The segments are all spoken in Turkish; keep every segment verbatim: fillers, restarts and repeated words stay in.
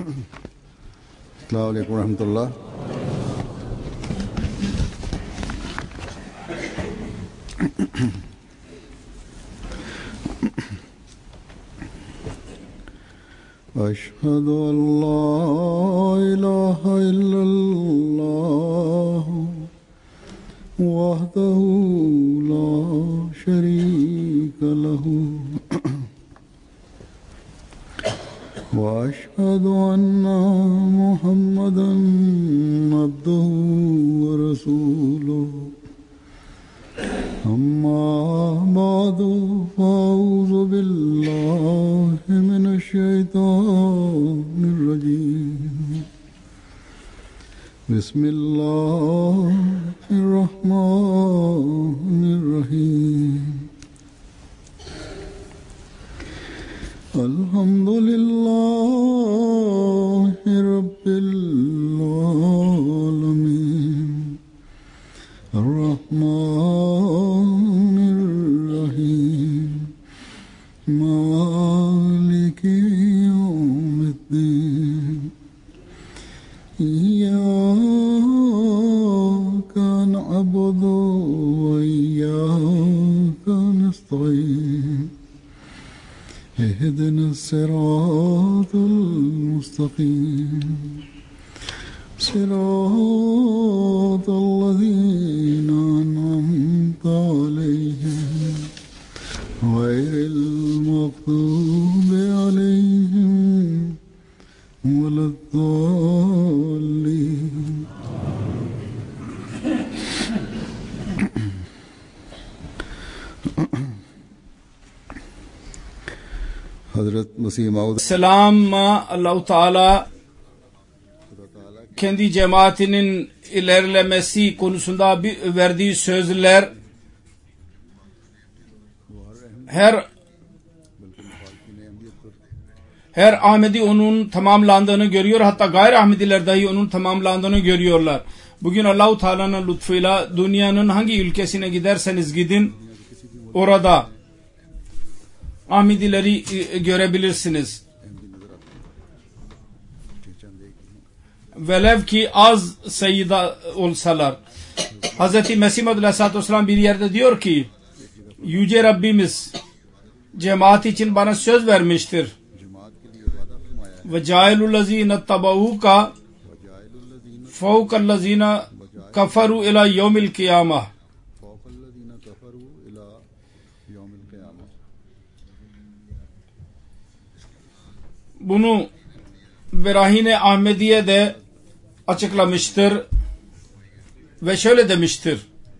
Assalamu alaikum warahmatullah. أشهد أن لا إله إلا الله وحده لا شريك له وأشهد أن محمدا عبده ورسوله أما بعد فأعوذ بالله من الشيطان الرجيم بسم الله الرحمن الرحيم الحمد لله رب العالمين الرحمن الرحيم مالك يوم الدين إياك نعبد وإياك نستعين اهدنا الصراط المستقيم صراط الذين أنعمت عليهم غير المغضوب عليهم ولا الضالين. Hazret Mesih Maud Selam Allah-u Teala kendi cemaatinin ilerlemesi konusunda bir verdiği sözler her her Ahmedi onun tamamlandığını görüyor, hatta gayri Ahmediler dahi onun tamamlandığını görüyorlar. Bugün Allah-u Teala'nın lütfuyla dünyanın hangi ülkesine giderseniz gidin, orada Ahmedileri görebilirsiniz. Velev ki az sayıda olsalar. Hz. Mesih Maud Aleyhisselatü Vesselam bir yerde diyor ki, Yüce Rabbimiz cemaat için bana söz vermiştir. Ve cailullezine tabauka fevkallezine kafaru ila yevmil kıyamah. Bunu Berahine Ahmediye de açıklamıştır ve şöyle demiştir.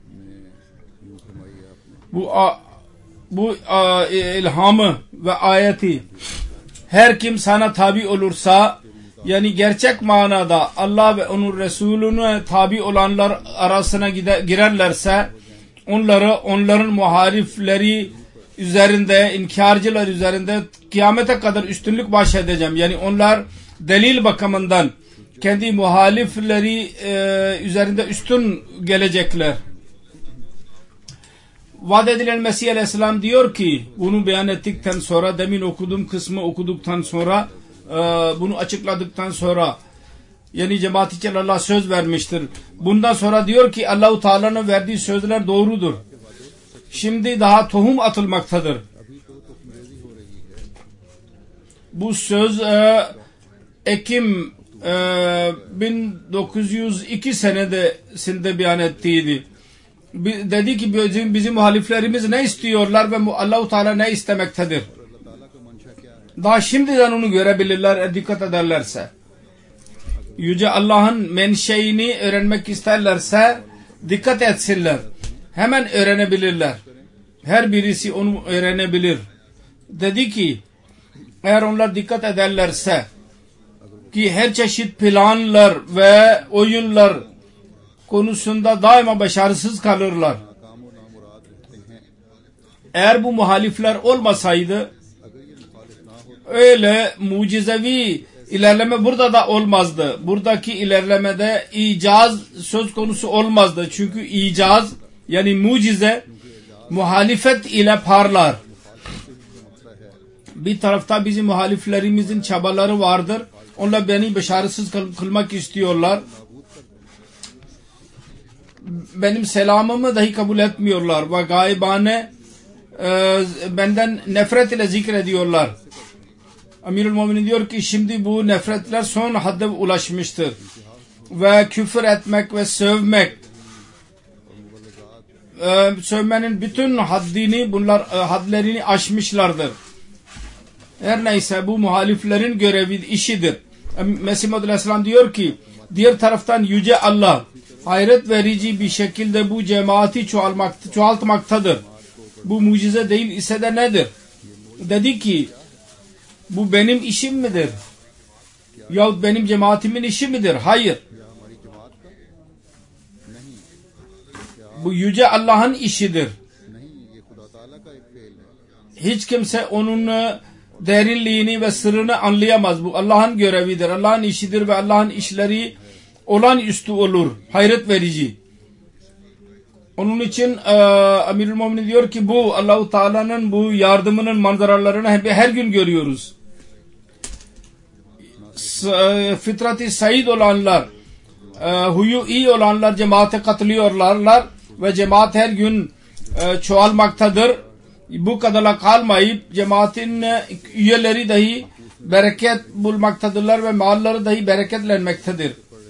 Bu bu a, ilhamı ve ayeti her kim sana tabi olursa, yani gerçek manada Allah ve onun Resulüne tabi olanlar arasına gider, girerlerse onları onların muharifleri üzerinde, inkarcılar üzerinde kıyamete kadar üstünlük bahşedeceğim. Yani onlar delil bakımından kendi muhalifleri e, üzerinde üstün gelecekler. Vaat edilen Mesih Aleyhisselam diyor ki, bunu beyan ettikten sonra, demin okuduğum kısmı okuduktan sonra, e, bunu açıkladıktan sonra, yani cemaat için Allah söz vermiştir. Bundan sonra diyor ki Allah-u Teala'nın verdiği sözler doğrudur. Şimdi daha tohum atılmaktadır. Bu söz e, Ekim e, bin dokuz yüz iki senesinde beyan ettiydi. Dedi ki bizim, bizim muhaliflerimiz ne istiyorlar ve Allah-u Teala ne istemektedir. Daha şimdiden onu görebilirler, dikkat ederlerse. Yüce Allah'ın menşeini öğrenmek isterlerse dikkat etsinler. Hemen öğrenebilirler. Her birisi onu öğrenebilir. Dedi ki eğer onlar dikkat ederlerse ki her çeşit planlar ve oyunlar konusunda daima başarısız kalırlar. Eğer bu muhalifler olmasaydı öyle mucizevi ilerleme burada da olmazdı. Buradaki ilerlemede icaz söz konusu olmazdı. Çünkü icaz yani mucize muhalifet ile parlar. Bir tarafta bizim muhaliflerimizin çabaları vardır. Onlar beni beşaretsiz kılmak istiyorlar. Benim selamımı dahi kabul etmiyorlar ve gaybane e, benden nefret ile zikrediyorlar. Amirul Muminin diyor ki şimdi bu nefretler son hadde ulaşmıştır. Ve küfür etmek ve sövmek, e, sövmenin bütün haddini, bunlar e, hadlerini aşmışlardır. Her neyse bu muhaliflerin görevi, işidir. Mesih Muhammed Aleyhisselam diyor ki diğer taraftan Yüce Allah hayret verici bir şekilde bu cemaati çoğalmak, çoğaltmaktadır. Bu mucize değil ise de nedir? Dedi ki bu benim işim midir? Yahut benim cemaatimin işi midir? Hayır. Bu Yüce Allah'ın işidir. Hiç kimse onun derinliğini ve sırrını anlayamaz. Bu Allah'ın görevidir. Allah'ın işidir ve Allah'ın işleri olağanüstü olur. Hayret verici. Onun için e, Amirul Muminin diyor ki bu Allah-u Teala'nın bu yardımının manzaralarını hep, her gün görüyoruz. S- fıtratı said olanlar, e, huyu iyi olanlar cemaate katılıyorlar ve cemaat her gün e, çoğalmaktadır. Bu kadarla kalmayıp cemaatin e, üyeleri dahi bereket bulmaktadırlar ve malları dahi bereketlenmektedir.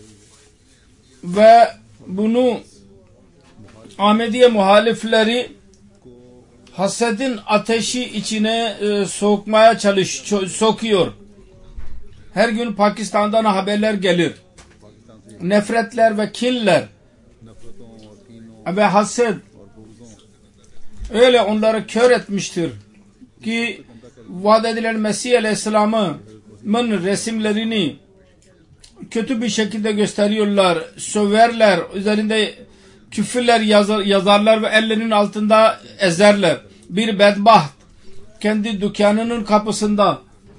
Ve bunu Ahmediye muhalifleri hasedin ateşi içine e, sokmaya çalış, sokuyor. Her gün Pakistan'dan haberler gelir. Nefretler ve kinler ve hased öyle onları kör etmiştir ki vaat edilen Mesih Aleyhisselam'ın resimlerini kötü bir şekilde gösteriyorlar, söverler, üzerinde küfürler yazar, yazarlar ve ellerinin altında ezerler. Bir bedbaht kendi dükkanının kapısında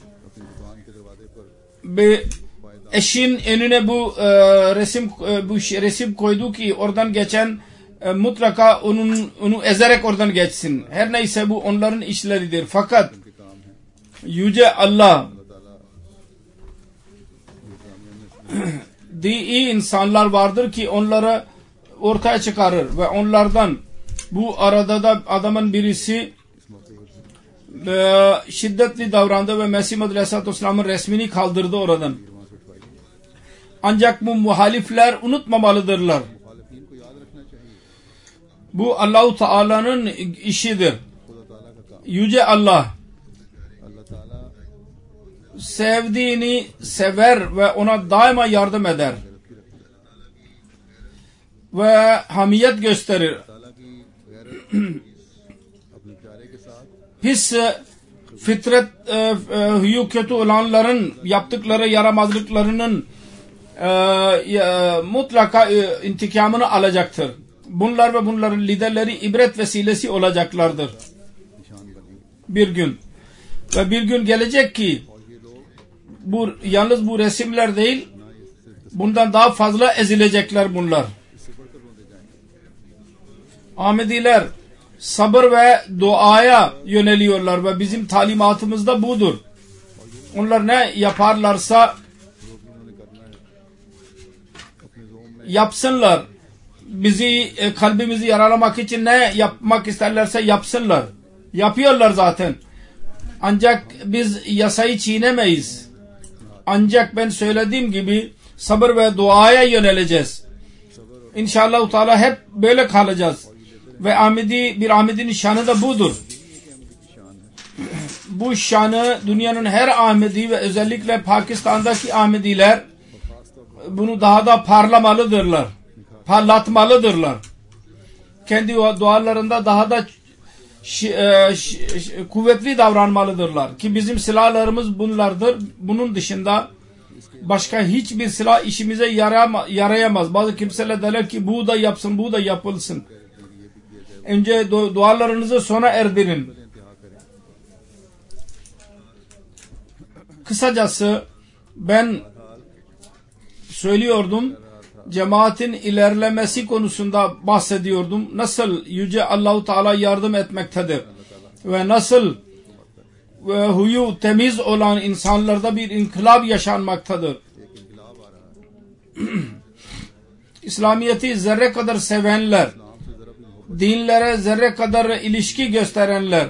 bir eşin önüne bu e, resim e, bu resim koydu ki oradan geçen e, mutlaka onun onu ezerek oradan geçsin. Her neyse bu onların işleridir. Fakat Yüce Allah iyi insanlar vardır ki onları ortaya çıkarır ve onlardan bu arada da adamın birisi e, şiddetli davrandı ve Mesih Muhammed Aleyhisselatü Vesselam'ın resmini kaldırdı oradan. Ancak bu muhalifler unutmamalıdırlar. Bu Allah-u Teala'nın işidir. Yüce Allah sevdiğini sever ve ona daima yardım eder ve hamiyet gösterir. Pis fitret e, e, huyu kötü olanların yaptıkları yaramazlıklarının e, e, mutlaka e, intikamını alacaktır. Bunlar ve bunların liderleri ibret vesilesi olacaklardır. Bir gün ve bir gün gelecek ki bu yalnız bu resimler değil, bundan daha fazla ezilecekler bunlar. Ahmediler sabır ve duaya yöneliyorlar ve bizim talimatımız da budur. Onlar ne yaparlarsa yapsınlar. Bizi, kalbimizi yaralamak için ne yapmak isterlerse yapsınlar. Yapıyorlar zaten. Ancak biz yasayı çiğnemeyiz. Ancak ben söylediğim gibi sabır ve duaya yöneleceğiz. İnşallah Teala hep böyle kalacağız. Ve Ahmedi, bir Ahmedi'nin şanı da budur. Bu şanı dünyanın her Ahmedi ve özellikle Pakistan'daki Ahmediler bunu daha da parlamalıdırlar. Parlatmalıdırlar. Kendi dualarında daha da ş- e, ş- ş- kuvvetli davranmalıdırlar. Ki bizim silahlarımız bunlardır. Bunun dışında başka hiçbir silah işimize yarama, yarayamaz. Bazı kimseler derler ki bu da yapsın, bu da yapılsın. Önce du- dualarınızı sona erdirin. Kısacası ben söylüyordum, cemaatin ilerlemesi konusunda bahsediyordum. Nasıl Yüce Allah-u Teala yardım etmektedir ve nasıl ve huyu temiz olan insanlarda bir inkılap yaşanmaktadır. İslamiyet'i zerre kadar sevenler, dinlere zerre kadar ilişki gösterenler,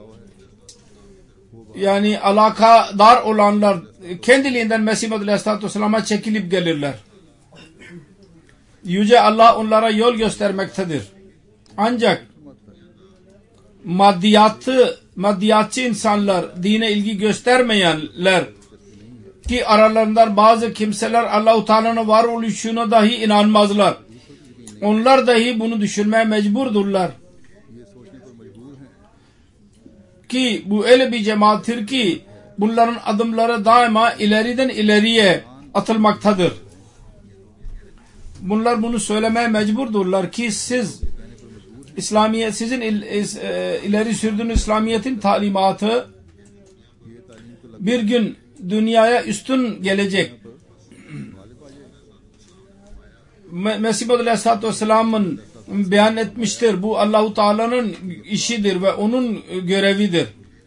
yani alakadar olanlar kendiliğinden Mesih Muhammed Aleyhisselatü Vesselam'a çekilip gelirler. Yüce Allah onlara yol göstermektedir. Ancak maddiyatı, maddiyatçı insanlar, dine ilgi göstermeyenler ki aralarından bazı kimseler Allah-u Teala'nın varoluşuna dahi inanmazlar. Onlar dahi bunu düşünmeye mecburdurlar. Ki bu öyle bir cemaattir ki bunların adımları daima ileriden ileriye atılmaktadır. Bunlar bunu söylemeye mecburdurlar ki siz İslamiyet, sizin il, is, e, ileri sürdüğünüz İslamiyet'in talimatı bir gün dünyaya üstün gelecek. Mesih Muhammed Aleyhisselatü Vesselam'ın beyan etmiştir. Bu Allah-u Teala'nın işidir ve onun görevidir.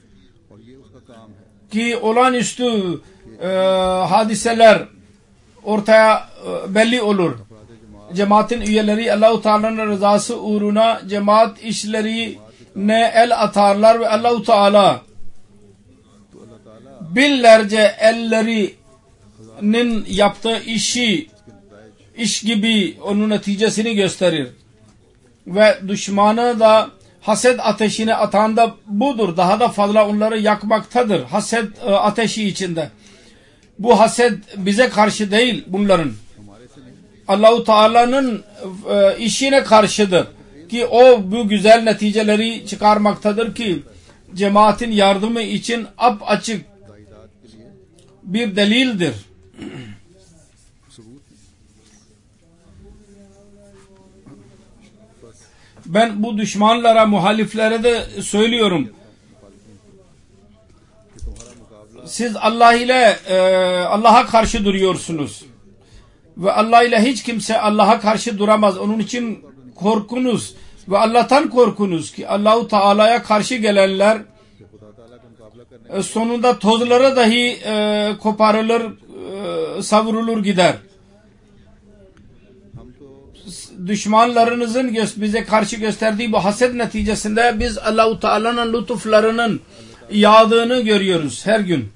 Ki olağanüstü e, hadiseler ortaya e, belli olur. Cemaatin üyeleri Allah-u Teala'nın rızası uğruna cemaat işlerine el atarlar ve Allah-u Teala binlerce ellerinin yaptığı işi iş gibi onun neticesini gösterir. Ve düşmanı da haset ateşine atan da budur. Daha da fazla onları yakmaktadır. Haset ateşi içinde. Bu haset bize karşı değil bunların. Allah-u Teala'nın işine karşıdır. Ki o bu güzel neticeleri çıkarmaktadır ki cemaatin yardımı için apaçık bir delildir. Ben bu düşmanlara, muhaliflere de söylüyorum. Siz Allah ile e, Allah'a karşı duruyorsunuz. Ve Allah ile hiç kimse Allah'a karşı duramaz. Onun için korkunuz ve Allah'tan korkunuz ki Allah-u Teala'ya karşı gelenler e, sonunda tozlara dahi e, koparılır, e, savrulur gider. Düşmanlarınızın bize karşı gösterdiği bu haset neticesinde biz Allah-u Teala'nın lütuflarının yağdığını görüyoruz her gün.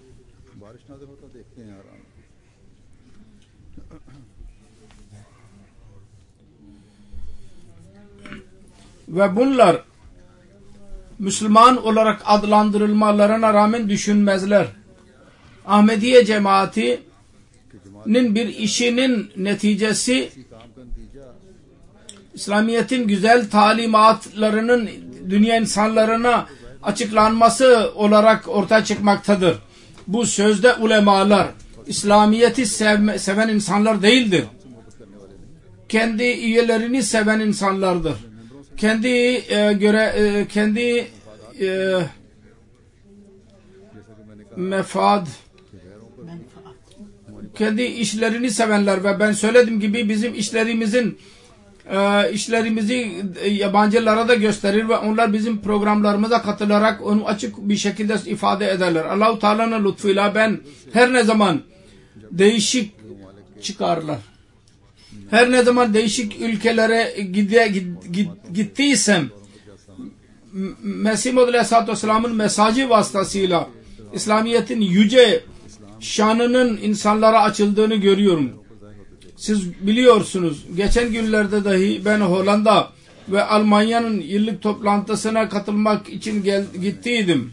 Ve bunlar Müslüman olarak adlandırılmalarına rağmen düşünmezler. Ahmediye cemaatinin bir işinin neticesi İslamiyet'in güzel talimatlarının dünya insanlarına açıklanması olarak ortaya çıkmaktadır. Bu sözde ulemalar İslamiyet'i sevme, seven insanlar değildir. Kendi üyelerini seven insanlardır. Kendi e, göre e, kendi e, mefad kendi işlerini sevenler ve ben söylediğim gibi bizim işlerimizin e, işlerimizi yabancılara da gösterir ve onlar bizim programlarımıza katılarak onu açık bir şekilde ifade ederler. Allah-u Teala'nın lütfuyla ben her ne zaman değişik çıkarlar. Her ne zaman değişik ülkelere gide, gid, gittiysem Mesih Muhammed Aleyhisselatü Vesselam'ın mesajı vasıtasıyla İslamiyet'in yüce şanının insanlara açıldığını görüyorum. Siz biliyorsunuz geçen günlerde dahi ben Hollanda ve Almanya'nın yıllık toplantısına katılmak için gel, gittiydim.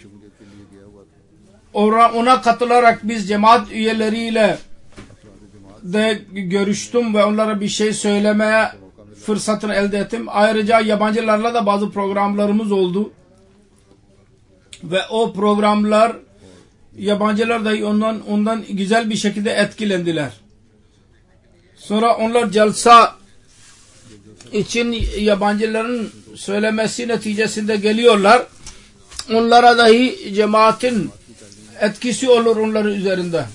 Ona, ona katılarak biz cemaat üyeleriyle de görüştüm ve onlara bir şey söylemeye fırsatını elde ettim. Ayrıca yabancılarla da bazı programlarımız oldu. Ve o programlar yabancılar da ondan ondan güzel bir şekilde etkilendiler. Sonra onlar celsa için yabancıların söylemesi neticesinde geliyorlar. Onlara dahi cemaatin etkisi olur onların üzerinde.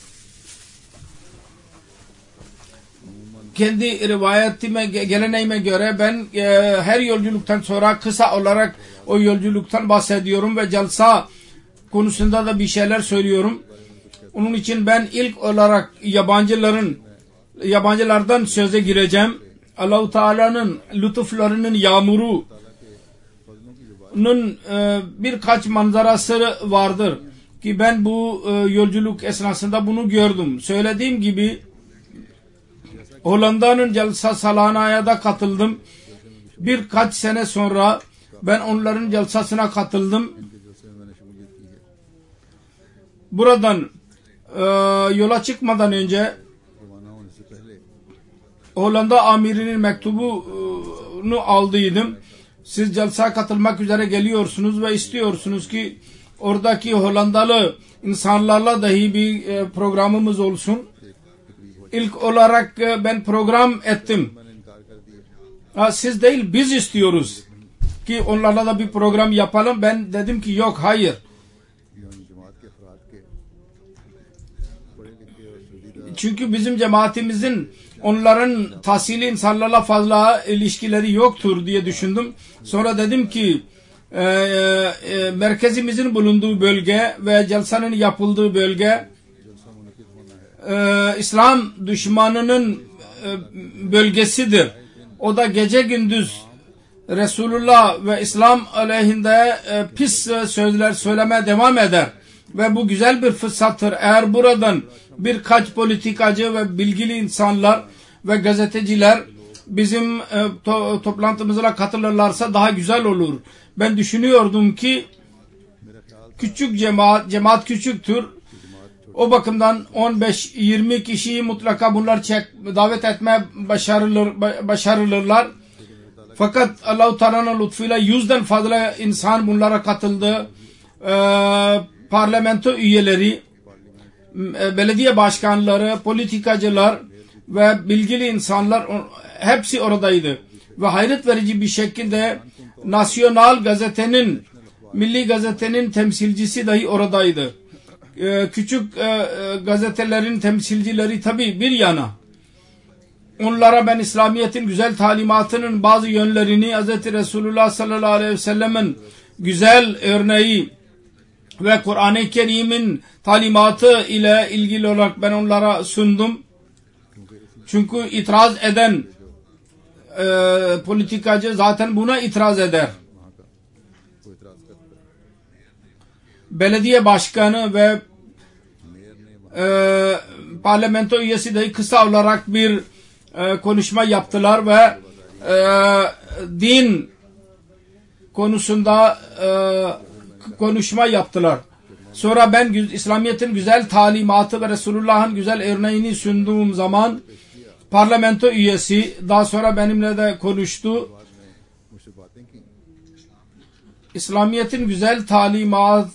Kendi rivayetime, geleneğime göre ben e, her yolculuktan sonra kısa olarak o yolculuktan bahsediyorum ve celsa konusunda da bir şeyler söylüyorum. Onun için ben ilk olarak yabancıların yabancılardan söze gireceğim. Allah-u Teala'nın lütuflarının yağmurunun e, birkaç manzarası vardır ki ben bu e, yolculuk esnasında bunu gördüm. Söylediğim gibi Hollanda'nın Celsa Salana'ya da katıldım. Birkaç sene sonra ben onların celsasına katıldım. Buradan e, yola çıkmadan önce Hollanda amirinin mektubunu aldıydım. Siz celsaya katılmak üzere geliyorsunuz ve istiyorsunuz ki oradaki Hollandalı insanlarla dahi bir e, programımız olsun. İlk olarak e, ben program ettim. Ha, siz değil biz istiyoruz ki onlarla da bir program yapalım. Ben dedim ki yok hayır. Çünkü bizim cemaatimizin onların tahsili insanlarla fazla ilişkileri yoktur diye düşündüm. Sonra dedim ki e, e, merkezimizin bulunduğu bölge ve celsanın yapıldığı bölge e, İslam düşmanının e, bölgesidir. O da gece gündüz Resulullah ve İslam aleyhinde e, pis sözler söylemeye devam eder. Ve bu güzel bir fırsattır. Eğer buradan birkaç politikacı ve bilgili insanlar ve gazeteciler bizim e, to, toplantımıza katılırlarsa daha güzel olur. Ben düşünüyordum ki küçük cemaat, cemaat küçüktür. O bakımdan on beş yirmi kişiyi mutlaka bunlar çek, davet etmeye başarılır, başarılırlar. Fakat Allah-u Teala'nın lütfuyla yüzden fazla insan bunlara katıldı. Ee, parlamento üyeleri, belediye başkanları, politikacılar ve bilgili insanlar hepsi oradaydı. Ve hayret verici bir şekilde Nasyonal gazetenin, Milli gazetenin temsilcisi dahi oradaydı. Ee, küçük e, gazetelerin temsilcileri tabi bir yana. Onlara ben İslamiyet'in güzel talimatının bazı yönlerini Hz. Resulullah sallallahu aleyhi ve sellem'in güzel örneği ve Kur'an-ı Kerim'in talimatı ile ilgili olarak ben onlara sundum. Çünkü itiraz eden e, politikacı zaten buna itiraz eder. Belediye başkanı ve e, parlamento üyesi de kısa olarak bir e, konuşma yaptılar ve e, din konusunda e, konuşma yaptılar. Sonra ben İslamiyet'in güzel talimatı ve Resulullah'ın güzel örneğini sunduğum zaman parlamento üyesi daha sonra benimle de konuştu. İslamiyet'in güzel talimat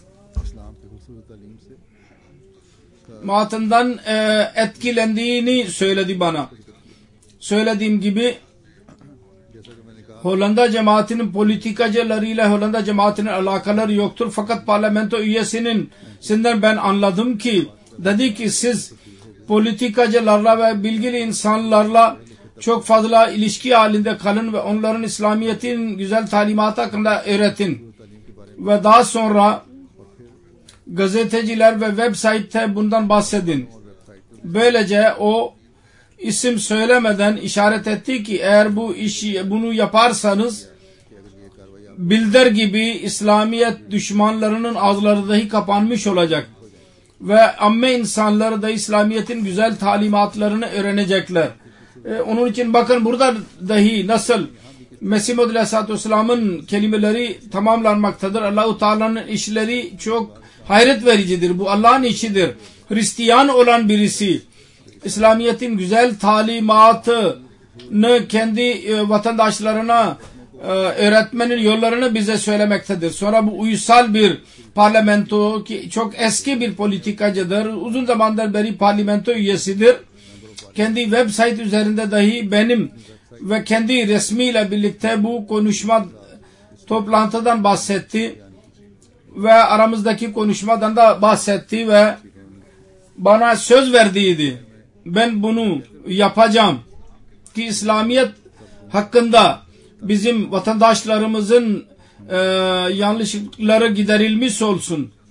matından e, etkilendiğini söyledi bana. Söylediğim gibi Hollanda cemaatinin politikacılarıyla Hollanda cemaatinin alakaları yoktur. Fakat parlamento üyesinin sinden ben anladım ki dedi ki siz politikacılarla ve bilgili insanlarla çok fazla ilişki halinde kalın ve onların İslamiyet'in güzel talimatı hakkında öğretin. Ve daha sonra gazeteciler ve web site'te bundan bahsedin. Böylece o isim söylemeden işaret etti ki eğer bu işi bunu yaparsanız bilder gibi İslamiyet düşmanlarının ağızları dahi kapanmış olacak ve amme insanları da İslamiyet'in güzel talimatlarını öğrenecekler. Ee, onun için bakın burada dahi nasıl Mesih Maud Aleyhisselatü Vesselam'ın kelimeleri tamamlanmaktadır. Allah-u Teala'nın işleri çok hayret vericidir. Bu Allah'ın işidir. Hristiyan olan birisi İslamiyet'in güzel talimatını kendi e, vatandaşlarına e, öğretmenin yollarını bize söylemektedir. Sonra bu uysal bir parlamento ki çok eski bir politikacıdır. Uzun zamandır beri parlamento üyesidir. Kendi web site üzerinde dahi benim ve kendi resmiyle birlikte bu konuşma toplantıdan bahsetti ve aramızdaki konuşmadan da bahsetti ve bana söz verdiydi. Ben bunu yapacağım ki İslamiyet hakkında bizim vatandaşlarımızın e, yanlışlıkları giderilmiş olsun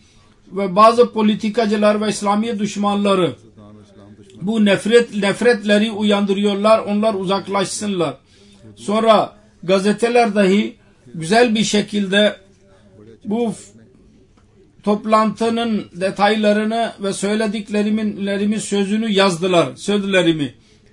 ve bazı politikacılar ve İslamiyet düşmanları bu nefret nefretleri uyandırıyorlar. Onlar uzaklaşsınlar. Sonra gazeteler dahi güzel bir şekilde bu toplantının detaylarını ve söylediklerimin sözünü yazdılar. Sözlerimi.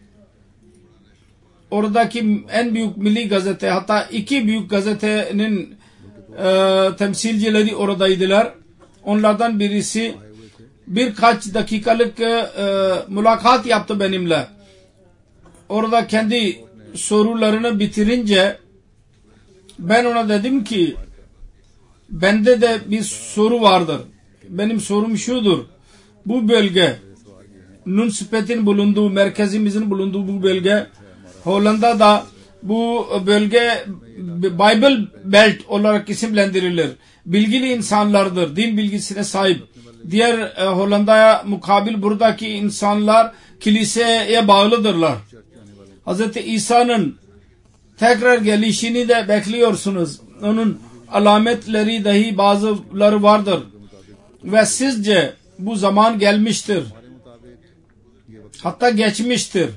Oradaki en büyük milli gazete, hatta iki büyük gazetenin e, temsilcileri oradaydılar. Onlardan birisi birkaç dakikalık e, mülakat yaptı benimle. Orada kendi sorularını bitirince ben ona dedim ki bende de bir soru vardır. Benim sorum şudur. Bu bölge Nunspetin bulunduğu, merkezimizin bulunduğu bu bölge Hollanda'da bu bölge Bible Belt olarak isimlendirilir. Bilgili insanlardır. Din bilgisine sahip. Diğer e, Hollanda'ya mukabil buradaki insanlar kiliseye bağlıdırlar. Hz. İsa'nın tekrar gelişini de bekliyorsunuz. Onun alametleri dahi bazıları vardır. Ve sizce bu zaman gelmiştir. Hatta geçmiştir.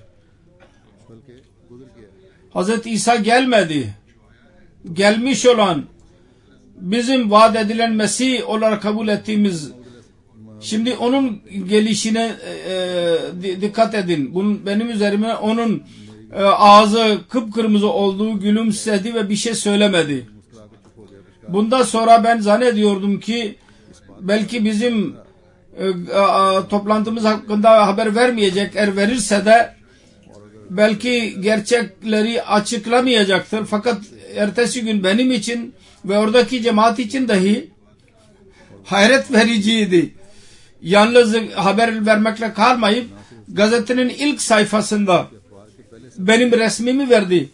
Hz. İsa gelmedi. Gelmiş olan bizim vaat edilen Mesih olarak kabul ettiğimiz, şimdi onun gelişine e, dikkat edin. Bunun, benim üzerime onun e, ağzı kıpkırmızı olduğu, gülümsedi ve bir şey söylemedi. Bundan sonra ben zannediyordum ki belki bizim e, e, toplantımız hakkında haber vermeyecek. Eğer verirse de belki gerçekleri açıklamayacaktır. Fakat ertesi gün benim için ve oradaki cemaat için dahi hayret vericiydi. Yalnız haber vermekle kalmayıp gazetenin ilk sayfasında benim resmimi verdi.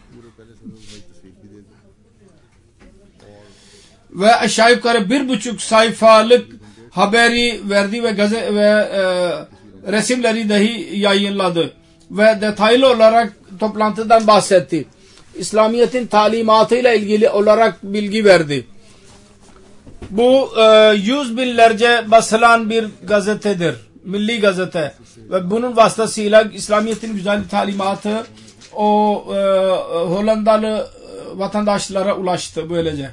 Ve aşağı yukarı bir buçuk sayfalık haberi verdi ve gazete ve e, resimleri dahi yayınladı. Ve detaylı olarak toplantıdan bahsetti. İslamiyet'in talimatıyla ilgili olarak bilgi verdi. Bu e, yüz binlerce basılan bir gazetedir. Milli gazete. Ve bunun vasıtasıyla İslamiyet'in güzel talimatı o e, Hollandalı vatandaşlara ulaştı böylece.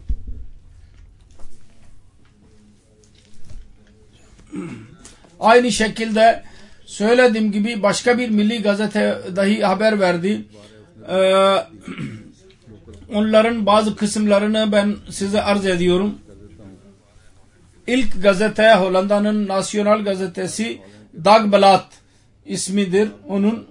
Aynı şekilde söylediğim gibi başka bir milli gazete dahi haber verdi. Ee, onların bazı kısımlarını ben size arz ediyorum. İlk gazete Hollanda'nın Nasyonal gazetesi Dagblad ismidir. Onun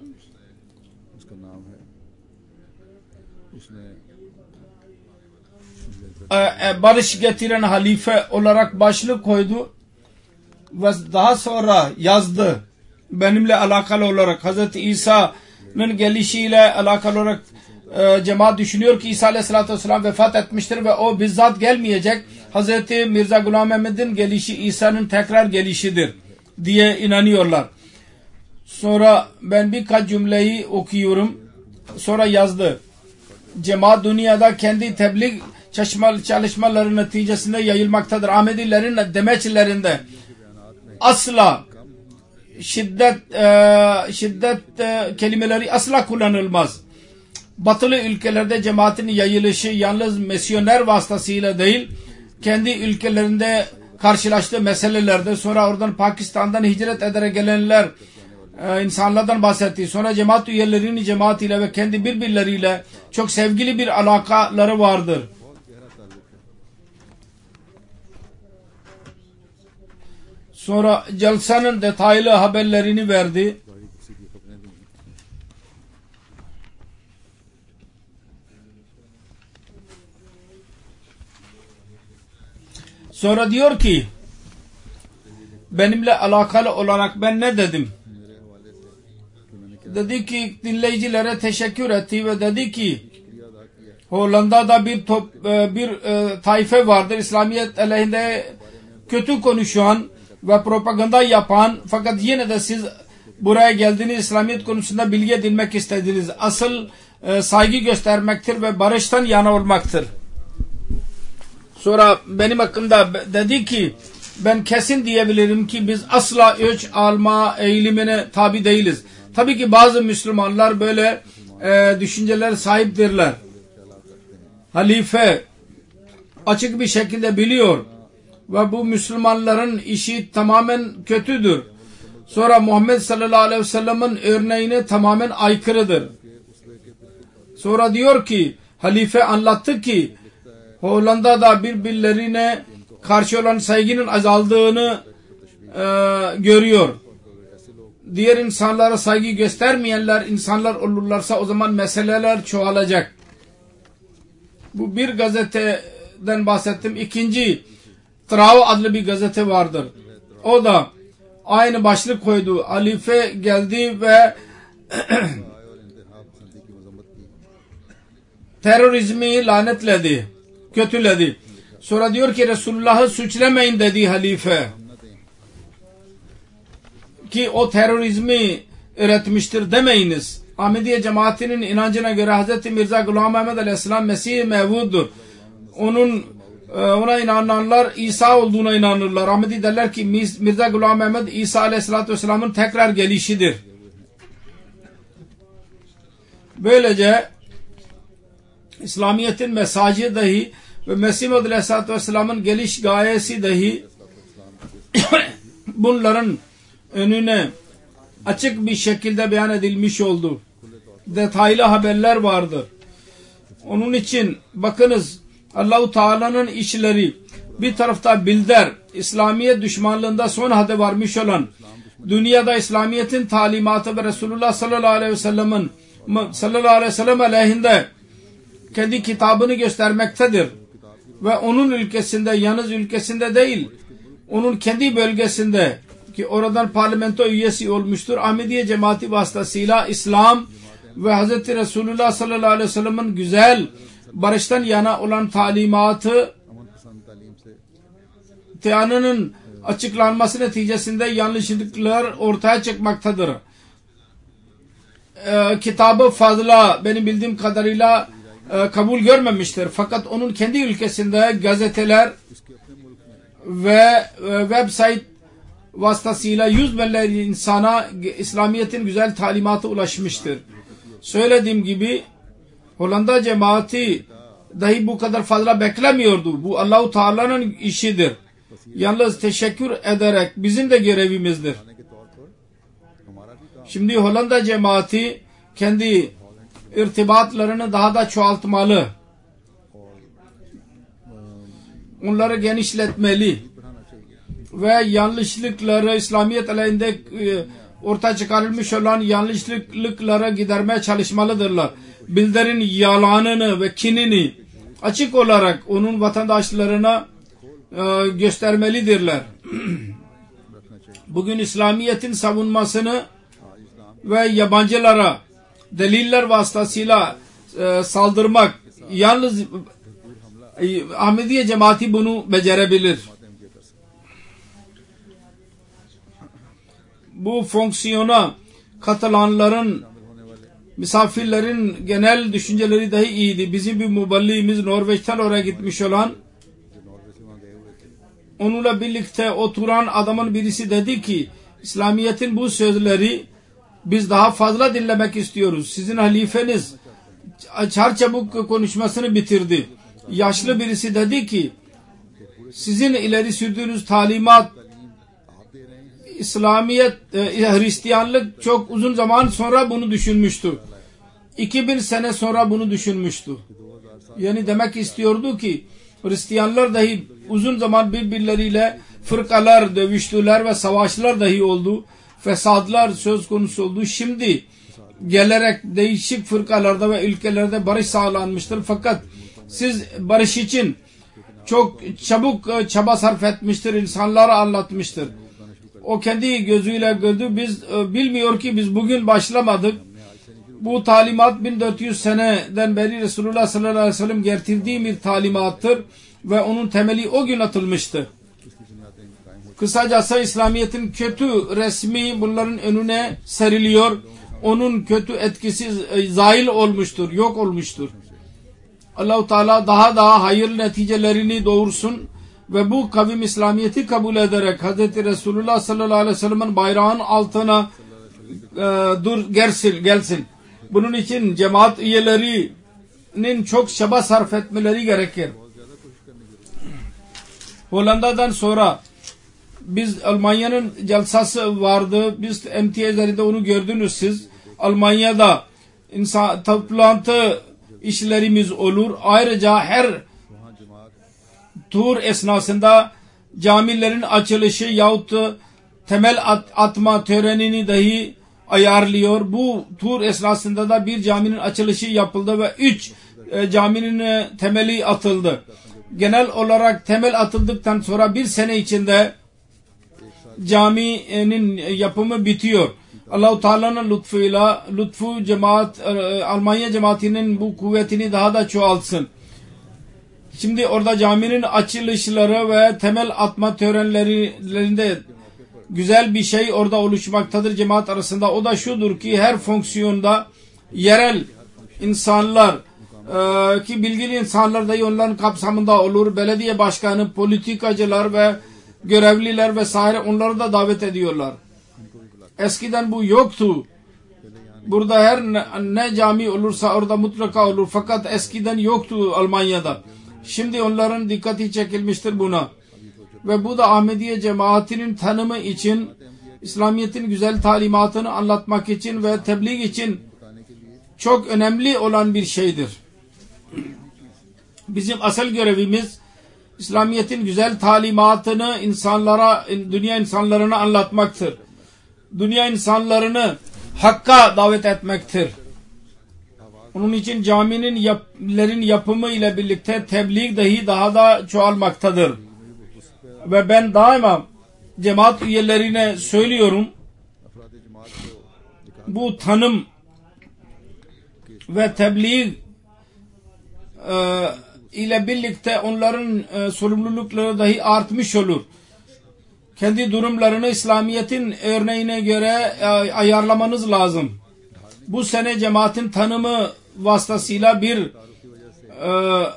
e, barış getiren halife olarak başlık koydu ve daha sonra yazdı. Benimle alakalı olarak Hz. İsa'nın gelişiyle alakalı olarak e, cemaat düşünüyor ki İsa Aleyhisselatü Vesselam vefat etmiştir ve o bizzat gelmeyecek. Hz. Mirza Ghulam Ahmed'in gelişi İsa'nın tekrar gelişidir diye inanıyorlar. Sonra ben birkaç cümleyi okuyorum. Sonra yazdı. Cemaat dünyada kendi tebliğ çalışmaları neticesinde yayılmaktadır. Ahmedilerin demeçlerinde asla şiddet e, şiddet e, kelimeleri asla kullanılmaz. Batılı ülkelerde cemaatin yayılışı yalnız misyoner vasıtasıyla değil, kendi ülkelerinde karşılaştığı meselelerde, sonra oradan Pakistan'dan hicret ederek gelenler e, insanlardan bahsetti. Sonra cemaat üyelerinin cemaat ile ve kendi birbirleriyle çok sevgili bir alakaları vardır. Sonra Jalsa'nın detaylı haberlerini verdi. Sonra diyor ki benimle alakalı olarak ben ne dedim? Dedi ki dinleyicilere teşekkür etti ve dedi ki Hollanda'da bir top, bir e, taife vardır. İslamiyet aleyhinde kötü konuşan ve propaganda yapan, fakat yine de siz buraya geldiniz, İslamiyet konusunda bilgi edinmek istediniz. Asıl e, saygı göstermektir ve barıştan yana olmaktır. Sonra benim hakkında dedi ki ben kesin diyebilirim ki biz asla ölç alma eğilimine tabi değiliz. Tabii ki bazı Müslümanlar böyle e, düşünceler sahiptirler. Halife açık bir şekilde biliyor ve bu Müslümanların işi tamamen kötüdür. Sonra Muhammed sallallahu aleyhi ve sellem'in örneğine tamamen aykırıdır. Sonra diyor ki halife anlattı ki Hollanda'da birbirlerine karşı olan saygının azaldığını e, görüyor. Diğer insanlara saygı göstermeyenler insanlar olurlarsa o zaman meseleler çoğalacak. Bu bir gazeteden bahsettim. İkinci Trao adlı bir gazete vardır. O da aynı başlık koydu. Halife geldi ve terörizmi lanetledi, kötüledi. Sonra diyor ki Resulullah'ı suçlamayın dedi halife. Ki o terörizmi üretmiştir demeyiniz. Ahmediye cemaatinin inancına göre Hazreti Mirza Ghulam Ahmed Aleyhisselam Mesih-i Mevud'dur. Onun ona inananlar İsa olduğuna inanırlar. Ahmedi derler ki Mirza Ghulam Ahmed İsa Aleyhisselatü Vesselam'ın tekrar gelişidir. Böylece İslamiyet'in mesajı dahi ve Mesih Aleyhisselatü Vesselam'ın geliş gayesi dahi bunların önüne açık bir şekilde beyan edilmiş oldu. Detaylı haberler vardır. Onun için bakınız Allah-u Teala'nın işleri bir tarafta bilder, İslamiyet düşmanlığında son hadde varmış olan dünyada İslamiyet'in talimatı ve Resulullah sallallahu aleyhi ve sellem'in sallallahu aleyhi ve sellem aleyhinde kendi kitabını göstermektedir. Ve onun ülkesinde, yalnız ülkesinde değil, onun kendi bölgesinde ki oradan parlamento üyesi olmuştur. Ahmediye cemaati vasıtasıyla İslam ve Hz. Resulullah sallallahu aleyhi ve sellem'in güzel barıştan yana olan talimatı teyanının açıklanması neticesinde yanlışlıklar ortaya çıkmaktadır. Ee, kitabı fazla benim bildiğim kadarıyla e, kabul görmemiştir. Fakat onun kendi ülkesinde gazeteler ve e, website vasıtasıyla yüz binlerce insana İslamiyet'in güzel talimatı ulaşmıştır. Söylediğim gibi Hollanda cemaati dahi bu kadar fazla beklemiyordu. Bu Allah-u Teala'nın işidir. Yalnız teşekkür ederek bizim de görevimizdir. Şimdi Hollanda cemaati kendi irtibatlarını daha da çoğaltmalı. Onları genişletmeli. Ve yanlışlıkları İslamiyet aleyhinde e, ortaya çıkarılmış olan yanlışlıklara gidermeye çalışmalıdırlar. Bildirin yalanını ve kinini açık olarak onun vatandaşlarına e, göstermelidirler. Bugün İslamiyet'in savunmasını ve yabancılara deliller vasıtasıyla e, saldırmak yalnız e, Ahmediye cemaati bunu becerebilir. Bu fonksiyona katılanların, misafirlerin genel düşünceleri dahi iyiydi. Bizim bir muballiğimiz Norveç'ten oraya gitmiş olan, onunla birlikte oturan adamın birisi dedi ki İslamiyet'in bu sözleri biz daha fazla dinlemek istiyoruz. Sizin halifeniz çarçabuk konuşmasını bitirdi. Yaşlı birisi dedi ki sizin ileri sürdüğünüz talimat İslamiyet, e, Hristiyanlık çok uzun zaman sonra bunu düşünmüştü. iki bin sene sonra bunu düşünmüştü. Yani demek istiyordu ki Hristiyanlar dahi uzun zaman birbirleriyle fırkalar dövüştüler ve savaşlar dahi oldu. Fesadlar söz konusu oldu. Şimdi gelerek değişik fırkalarda ve ülkelerde barış sağlanmıştır. Fakat siz barış için çok çabuk çaba sarf etmiştir. İnsanlara anlatmıştır. O kendi gözüyle gördü. Biz e, bilmiyor ki biz bugün başlamadık. Bu talimat bin dört yüz seneden beri Resulullah sallallahu aleyhi ve sellem getirdiği bir talimattır ve onun temeli o gün atılmıştı. Kısacası İslamiyet'in kötü resmi bunların önüne seriliyor. Onun kötü etkisi e, zail olmuştur, yok olmuştur. Allah-u Teala daha daha hayırlı neticelerini doğursun ve bu kavim İslamiyet'i kabul ederek Hazreti Resulullah sallallahu aleyhi ve sellem'in bayrağının altına e, dur gelsin, gelsin. Bunun için cemaat üyelerinin çok çaba sarf etmeleri gerekir. Hollanda'dan sonra biz Almanya'nın celsası vardı. Biz M T A'lerinde onu gördünüz siz. Almanya'da insan toplantı işlerimiz olur. Ayrıca her tur esnasında camilerin açılışı yahut temel at, atma törenini dahi ayarlıyor. Bu tur esnasında da bir caminin açılışı yapıldı ve üç e, caminin e, temeli atıldı. Genel olarak temel atıldıktan sonra bir sene içinde caminin yapımı bitiyor. Allah-u Teala'nın lütfuyla lütfu cemaat e, Almanya cemaatinin bu kuvvetini daha da çoğaltsın. Şimdi orada caminin açılışları ve temel atma törenlerinde güzel bir şey orada oluşmaktadır cemaat arasında. O da şudur ki her fonksiyonda yerel insanlar e, ki bilgili insanlar da onların kapsamında olur. Belediye başkanı, politikacılar ve görevliler vesaire onları da davet ediyorlar. Eskiden bu yoktu. Burada her ne, ne cami olursa orada mutlaka olur. Fakat eskiden yoktu Almanya'da. Şimdi onların dikkati çekilmiştir buna. Ve bu da Ahmediye cemaatinin tanımı için, İslamiyet'in güzel talimatını anlatmak için ve tebliğ için çok önemli olan bir şeydir. Bizim asıl görevimiz İslamiyet'in güzel talimatını insanlara, dünya insanlarına anlatmaktır. Dünya insanlarını hakka davet etmektir. Onun için caminin yapıların yapımı ile birlikte tebliğ dahi daha da çoğalmaktadır. Ve ben daima cemaat üyelerine söylüyorum, bu tanım ve tebliğ e, ile birlikte onların e, sorumlulukları dahi artmış olur. Kendi durumlarını İslamiyet'in örneğine göre e, ayarlamanız lazım. Bu sene cemaatin tanımı vasıtasıyla bir e,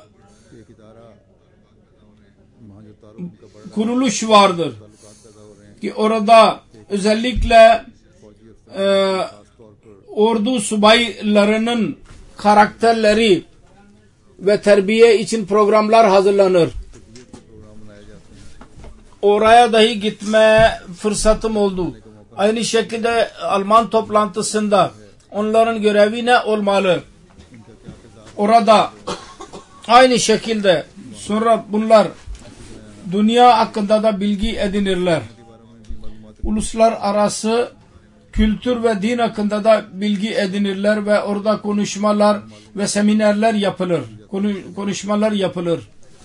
kuruluş vardır ki orada özellikle e, ordu subaylarının karakterleri ve terbiye için programlar hazırlanır. Oraya dahi gitme fırsatım oldu. Aynı şekilde Alman toplantısında onların görevi ne olmalı? Orada aynı şekilde sonra bunlar dünya hakkında da bilgi edinirler. Uluslararası kültür ve din hakkında da bilgi edinirler ve orada konuşmalar ve seminerler yapılır. Konuşmalar yapılır.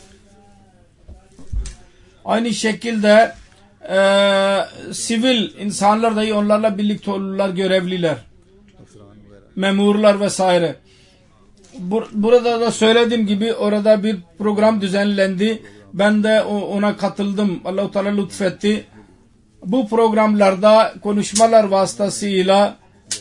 Aynı şekilde e, sivil insanlar dahi onlarla birlikte olurlar, görevliler, memurlar vesaire. Bur burada da söylediğim gibi orada bir program düzenlendi. Ben de ona katıldım. Allah-u Teala lütfetti. Bu programlarda konuşmalar vasıtasıyla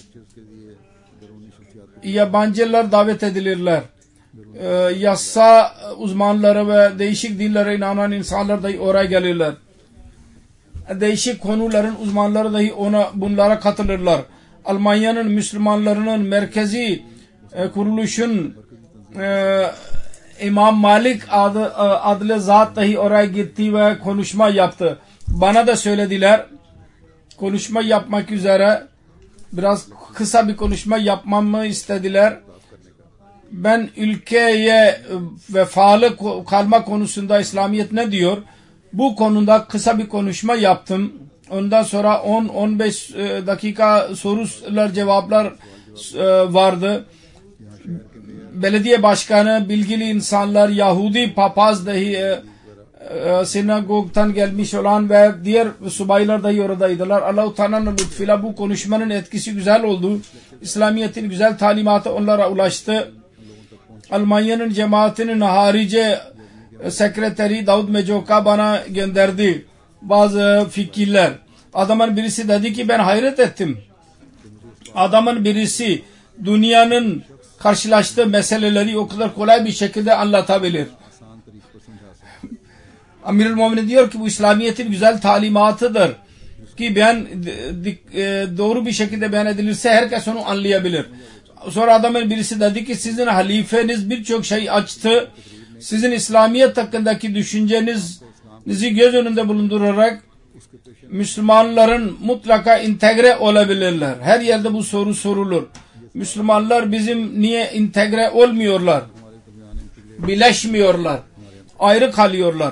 yabancılar davet edilirler. Ee, yasa uzmanları ve değişik dinlere inanan insanlar dahi oraya gelirler. Değişik konuların uzmanları dahi ona bunlara katılırlar. Almanya'nın Müslümanlarının merkezi e, kuruluşun e, İmam Malik adı, adlı zat dahi oraya gitti ve konuşma yaptı. Bana da söylediler konuşma yapmak üzere, biraz kısa bir konuşma yapmamı istediler. Ben ülkeye vefalı kalma konusunda İslamiyet ne diyor? Bu konuda kısa bir konuşma yaptım. Ondan sonra on on beş dakika sorular cevaplar vardı. Belediye başkanı, bilgili insanlar, Yahudi papaz dahi e, e, sinagogdan gelmiş olan ve diğer subaylar dahi oradaydılar. Allah-u Teala'nın lütfuyla bu konuşmanın etkisi güzel oldu. İslamiyet'in güzel talimatı onlara ulaştı. Almanya'nın cemaatinin harici e, sekreteri Davud Mecoka bana gönderdi bazı fikirler. Adamın birisi dedi ki ben hayret ettim. Adamın birisi dünyanın karşılaştığı meseleleri o kadar kolay bir şekilde anlatabilir. Amirul Mu'minin diyor ki bu İslamiyet'in güzel talimatıdır ki ben doğru bir şekilde beyan edilirse herkes onu anlayabilir. Sonra adamın birisi dedi ki sizin halifeniz birçok şey açtı. Sizin İslamiyet hakkındaki düşüncenizi göz önünde bulundurarak Müslümanların mutlaka entegre olabilirler. Her yerde bu soru sorulur. Müslümanlar bizim niye entegre olmuyorlar? Birleşmiyorlar. Ayrı kalıyorlar.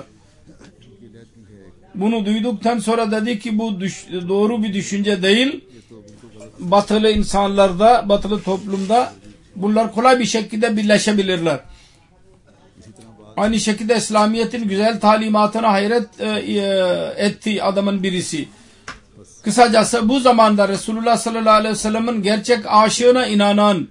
Bunu duyduktan sonra dedi ki bu düş, doğru bir düşünce değil. Batılı insanlarda, batılı toplumda bunlar kolay bir şekilde birleşebilirler. Aynı şekilde İslamiyet'in güzel talimatına hayret e, e, etti adamın birisi. Kısacası bu zamanda Resulullah sallallahu aleyhi ve sellem'in gerçek aşığına inanan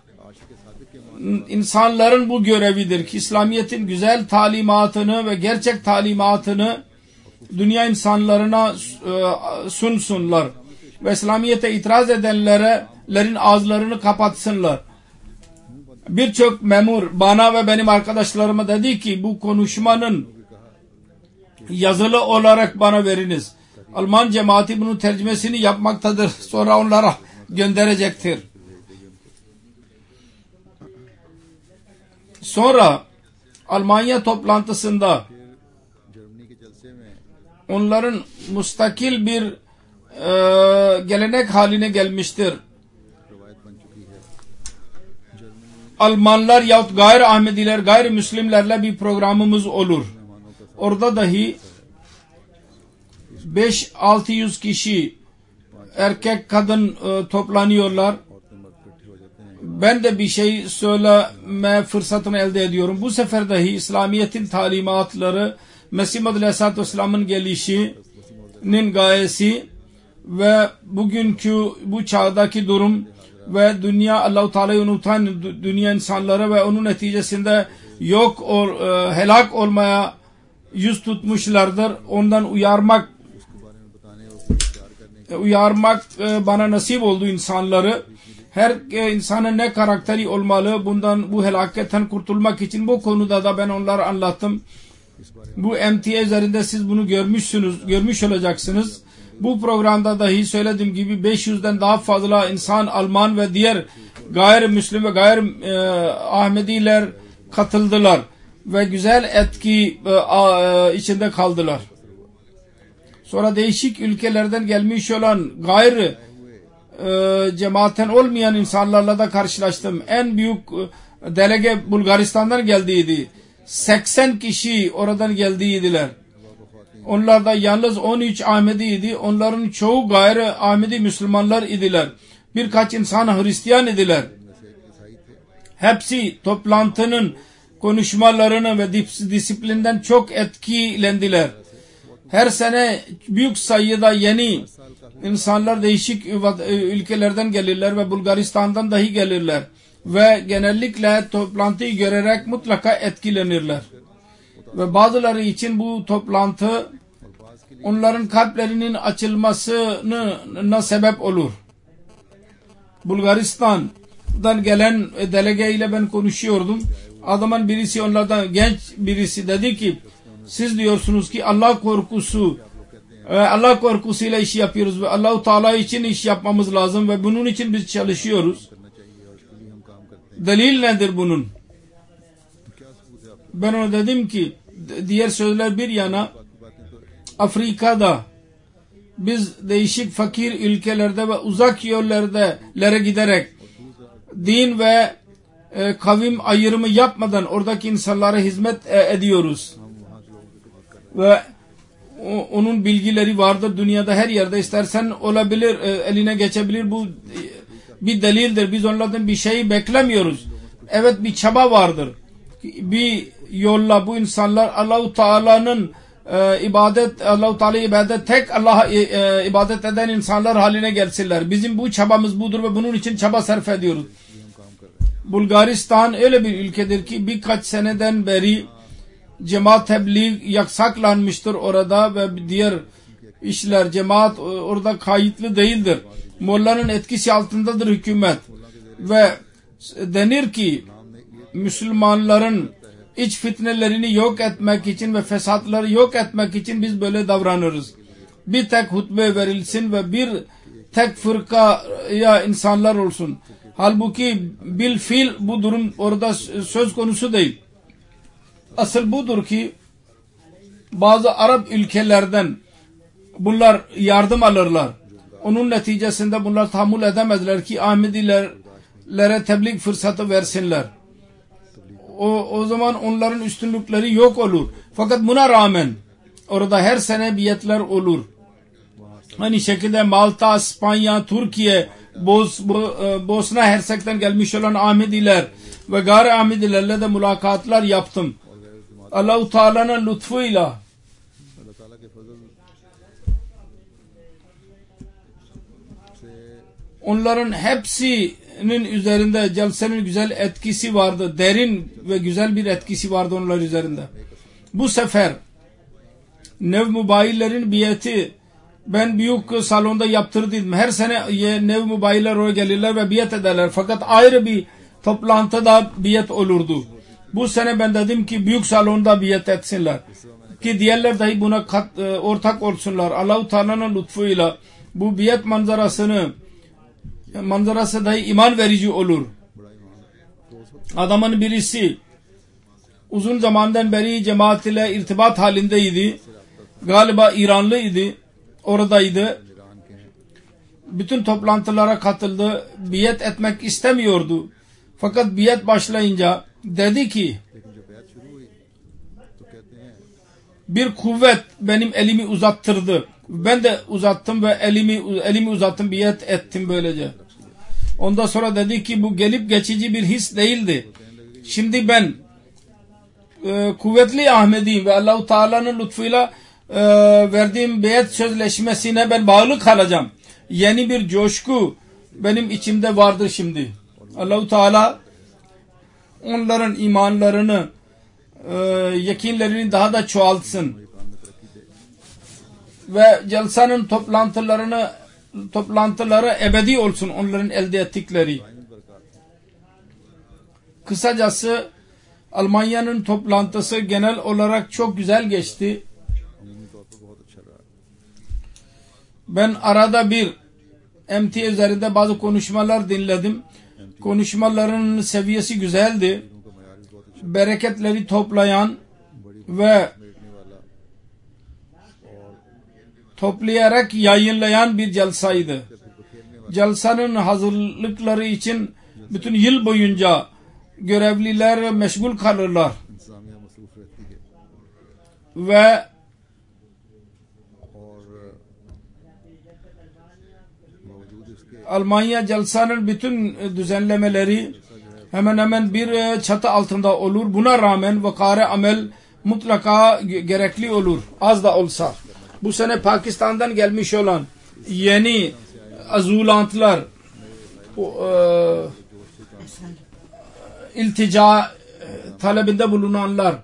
insanların bu görevidir ki İslamiyet'in güzel talimatını ve gerçek talimatını dünya insanlarına e, sunsunlar ve İslamiyet'e itiraz edenlerin ağızlarını kapatsınlar. Birçok memur bana ve benim arkadaşlarıma dedi ki bu konuşmanın yazılı olarak bana veriniz. Alman cemaati bunun tercümesini yapmaktadır. Sonra onlara gönderecektir. Sonra Almanya toplantısında onların müstakil bir e, gelenek haline gelmiştir. Almanlar yahut gayri Ahmediler, gayrimüslimlerle bir programımız olur. Orada dahi beş altı yüz kişi erkek kadın e, toplanıyorlar. Ben de bir şey söyleme fırsatını elde ediyorum. Bu sefer dahi İslamiyet'in talimatları, Mesih Muhammed Aleyhisselatü Vesselam'ın gelişinin gayesi ve bugünkü bu çağdaki durum ve dünya Allah-u Teala'yı unutan dünya insanları ve onun neticesinde yok ol, e, helak olmaya yüz tutmuşlardır. Ondan uyarmak e, uyarmak e, bana nasip oldu insanları. Her e, insanın ne karakteri olmalı, bundan bu helaketten kurtulmak için bu konuda da ben onlara anlattım. Bu M T A üzerinde siz bunu görmüşsünüz, görmüş olacaksınız. Bu programda dahi söylediğim gibi beş yüzden daha fazla insan, Alman ve diğer gayrimüslim ve gayr e, Ahmediler katıldılar ve güzel etki e, e, içinde kaldılar. Sonra değişik ülkelerden gelmiş olan gayr e, cemaatten olmayan insanlarla da karşılaştım. En büyük e, delege Bulgaristan'dan geldiydi. seksen kişi oradan geldiydiler. Onlar da yalnız on üç Ahmediydi. Onların çoğu gayri Ahmedi Müslümanlar idiler. Birkaç insan Hristiyan idiler. Hepsi toplantının konuşmalarını ve disiplinden çok etkilendiler. Her sene büyük sayıda yeni insanlar değişik ülkelerden gelirler ve Bulgaristan'dan dahi gelirler. Ve genellikle toplantıyı görerek mutlaka etkilenirler. Ve bazıları için bu toplantı onların kalplerinin açılmasına sebep olur. Bulgaristan'dan gelen delege ile ben konuşuyordum. Adamın birisi, onlardan genç birisi dedi ki siz diyorsunuz ki Allah korkusu Allah korkusuyla iş yapıyoruz ve Allah-u Teala için iş yapmamız lazım ve bunun için biz çalışıyoruz. Delil nedir bunun? Ben ona dedim ki diğer sözler bir yana, Afrika'da biz değişik fakir ülkelerde ve uzak yerlere giderek din ve e, kavim ayrımı yapmadan oradaki insanlara hizmet e, ediyoruz. Ve o, onun bilgileri vardır. Dünyada her yerde istersen olabilir, e, eline geçebilir. Bu e, bir delildir. Biz onlardan bir şey beklemiyoruz. Evet, bir çaba vardır. Bir yolla bu insanlar Allah-u Teala'nın e, ibadet, Allah-u Teala'yı ibadet, tek Allah'a e, e, ibadet eden insanlar haline gelsinler. Bizim bu çabamız budur ve bunun için çaba sarf ediyoruz. Bulgaristan öyle bir ülkedir ki birkaç seneden beri cemaat tebliğ yasaklanmıştır orada ve diğer işler, cemaat orada kayıtlı değildir. Molla'nın etkisi altındadır hükümet ve denir ki Müslümanların iç fitnelerini yok etmek için ve fesatları yok etmek için biz böyle davranırız. Bir tek hutbe verilsin ve bir tek fırkaya insanlar olsun. Halbuki bil fiil bu durum orada söz konusu değil. Asıl budur ki bazı Arap ülkelerden bunlar yardım alırlar. Onun neticesinde bunlar tahammül edemezler ki Ahmedilere tebliğ fırsatı versinler. O, o zaman onların üstünlükleri yok olur. Fakat buna rağmen orada her sene biyetler olur. Aynı şekilde Malta, İspanya, Türkiye, Bos, Bo, Bosna Hersek'ten gelmiş olan Ahmediler ve gayri Ahmedilerle de mülakatlar yaptım. Allah-u Teala'nın lütfuyla onların hepsinin üzerinde celsenin güzel etkisi vardı. Derin ve güzel bir etkisi vardı onlar üzerinde. Bu sefer Nev Mubayillerin biyeti ben büyük salonda yaptırdım. Her sene Nev Mubayiller oraya gelirler ve biyet ederler. Fakat ayrı bir toplantıda biyet olurdu. Bu sene ben dedim ki büyük salonda biyet etsinler. Ki diğerler dahi buna kat, ortak olsunlar. Allah-u Teala'nın lütfuyla bu biyet manzarasını manzarası dahi iman verici olur. Adamın birisi uzun zamandan beri cemaat ile irtibat halindeydi. Galiba İranlıydı. Oradaydı. Bütün toplantılara katıldı. Biyet etmek istemiyordu. Fakat biyet başlayınca dedi ki bir kuvvet benim elimi uzattırdı. Ben de uzattım ve elimi elimi uzattım, biyet ettim böylece. Ondan sonra dedi ki bu gelip geçici bir his değildi. Şimdi ben e, kuvvetli Ahmediyim ve Allah-u Teala'nın lütfuyla e, verdiğim biyet sözleşmesine ben bağlı kalacağım. Yeni bir coşku benim içimde vardır şimdi. Allah-u Teala onların imanlarını, e, yakinlerini daha da çoğaltsın. Ve celsanın toplantılarını toplantıları ebedi olsun onların elde ettikleri. Kısacası Almanya'nın toplantısı genel olarak çok güzel geçti. Ben arada bir M T üzerinde bazı konuşmalar dinledim. Konuşmaların seviyesi güzeldi. Bereketleri toplayan ve toplayarak yayınlayan bir celsaydı. Celsanın hazırlıkları için bütün yıl boyunca görevliler meşgul kalırlar. Ve Almanya celsanın bütün düzenlemeleri hemen hemen bir çatı altında olur. Buna rağmen vakare amel mutlaka gerekli olur. Az da olsa. Bu sene Pakistan'dan gelmiş olan yeni azulantlar e, iltica talebinde bulunanlar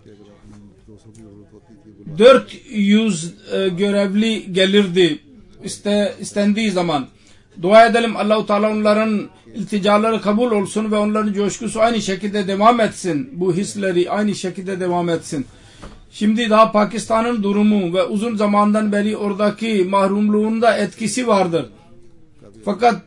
dört yüz e, görevli gelirdi iste, istendiği zaman. Dua edelim Allah-u Teala onların ilticaları kabul olsun ve onların coşkusu aynı şekilde devam etsin. Bu hisleri aynı şekilde devam etsin. Şimdi daha Pakistan'ın durumu ve uzun zamandan beri oradaki mahrumluğunda etkisi vardır. Fakat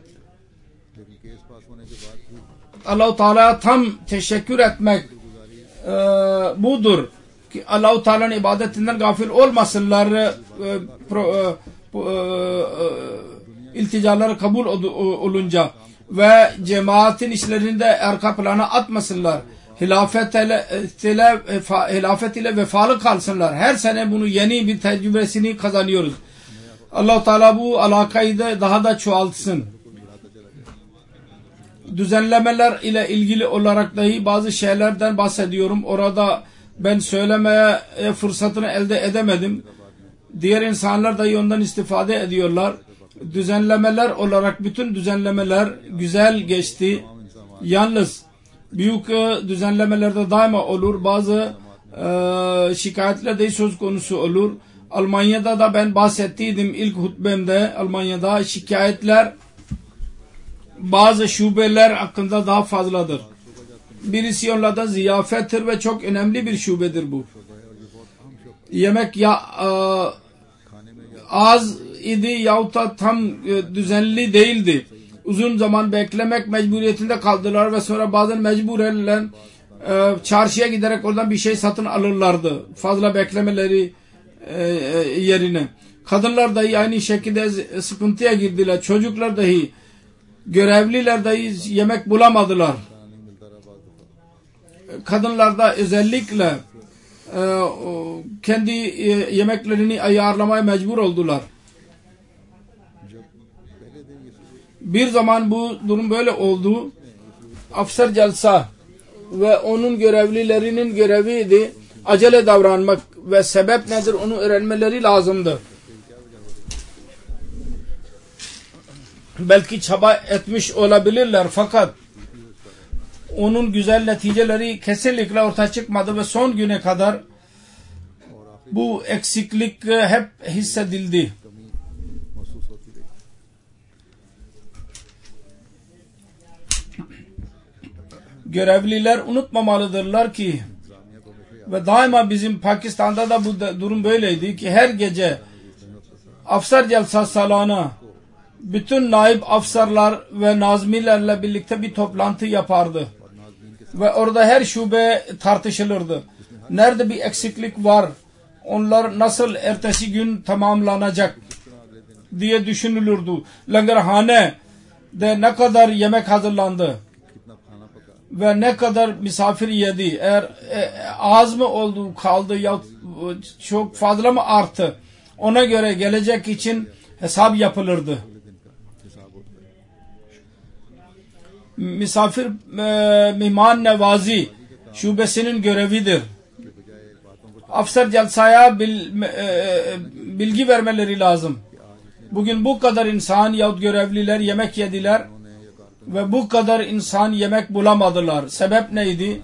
Allah-u Teala'ya tam teşekkür etmek e, budur. Ki Allah-u Teala'nın ibadetinden gafil olmasınlar. E, pro, e, e, e, ilticaları kabul olunca ve cemaatin işlerinde arka plana atmasınlar. Hilafet ile, ile, hilafet ile vefalı kalsınlar. Her sene bunu yeni bir tecrübesini kazanıyoruz. Allah-u Teala bu alakayı da daha da çoğaltsın. Düzenlemeler ile ilgili olarak dahi bazı şeylerden bahsediyorum. Orada ben söylemeye fırsatını elde edemedim. Diğer insanlar dahi ondan istifade ediyorlar. Düzenlemeler olarak bütün düzenlemeler güzel geçti. Yalnız büyük düzenlemelerde daima olur. Bazı e, şikayetler de söz konusu olur. Almanya'da da ben bahsettiydim ilk hutbemde. Almanya'da şikayetler bazı şubeler hakkında daha fazladır. birisi onlardan ziyafettir ve çok önemli bir şubedir bu. Yemek ya e, az idi yahut da tam e, düzenli değildi. Uzun zaman beklemek mecburiyetinde kaldılar ve sonra bazen mecburen e, çarşıya giderek oradan bir şey satın alırlardı. Fazla beklemeleri e, e, yerine. Kadınlar dahi aynı şekilde sıkıntıya girdiler. Çocuklar dahi, görevliler dahi yemek bulamadılar. Kadınlar da özellikle e, kendi e, yemeklerini ayarlamaya mecbur oldular. Bir zaman bu durum böyle oldu. Afsar Celsa ve onun görevlilerinin göreviydi acele davranmak ve sebep nedir onu öğrenmeleri lazımdı. Belki çaba etmiş olabilirler fakat onun güzel neticeleri kesinlikle ortaya çıkmadı ve son güne kadar bu eksiklik hep hissedildi. Görevliler unutmamalıdırlar ki ve daima bizim Pakistan'da da bu durum böyleydi ki her gece Afsar Celsa Salana bütün naib afsarlar ve nazmilerle birlikte bir toplantı yapardı. Ve orada her şube tartışılırdı. Nerede bir eksiklik var, onlar nasıl ertesi gün tamamlanacak diye düşünülürdü. Langarhane'de ne kadar yemek hazırlandı ve ne kadar misafir yedi, eğer e, az mı oldu kaldı ya çok fazla mı arttı, ona göre gelecek için hesap yapılırdı. Misafir e, mihman nevazi şubesinin görevidir. Afsar Celsa'ya bil, e, bilgi vermeleri lazım. Bugün bu kadar insan yahut görevliler yemek yediler ve bu kadar insan yemek bulamadılar. Sebep neydi?